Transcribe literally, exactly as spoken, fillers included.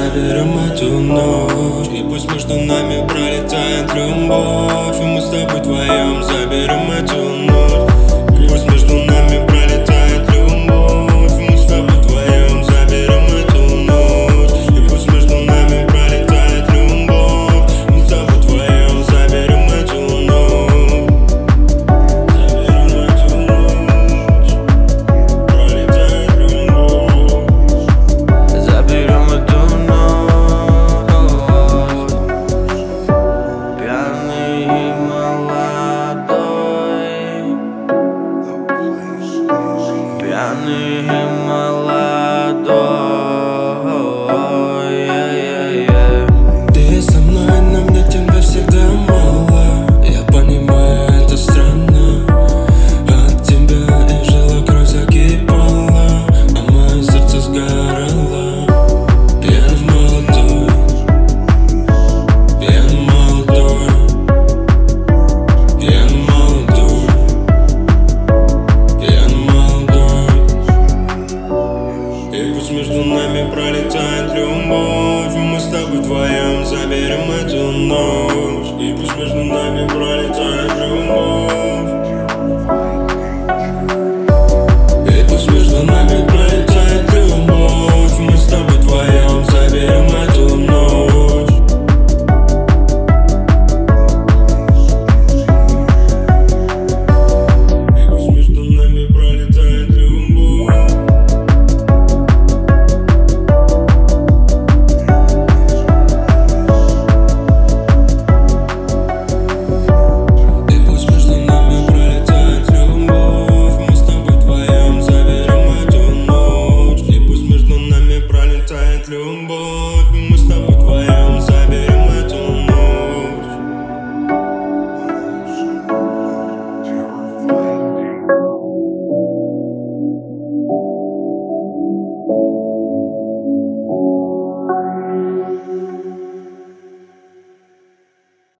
заберем эту ночь. И пусть между нами пролетает любовь, и мы с тобой вдвоем заберем эту ночь. И пусть между нами пролетает любовь, и мы с тобой вдвоем заберем эту ночь. И пусть между нами пролетает любовь, мы с тобой вдвоем заберем эту ночь. Заберем эту ночь. Пролетает любовь. Заберем эту ночь. Пьяный и молодой. Пьяный и молодой. Ты со мной, но мне тебя всегда мало. Я понимаю, это странно. От тебя и жила кровь закипала, а мое сердце сгорало. Пьян молодой, пьян молодой, пьян молодой, пьян молодой. И пусть между нами пролетает любовь, и мы с тобой вдвоем заберем эту ночь. И пусть между нами пролетает любовь. И пусть между нами пролетает любовь, и мы с тобой вдвоем заберем эту ночь. И пусть между нами пролетает любовь. И пусть между нами пролетает любовь, мы с тобой вдвоем заберем эту ночь. И пусть между нами пролетает любовь.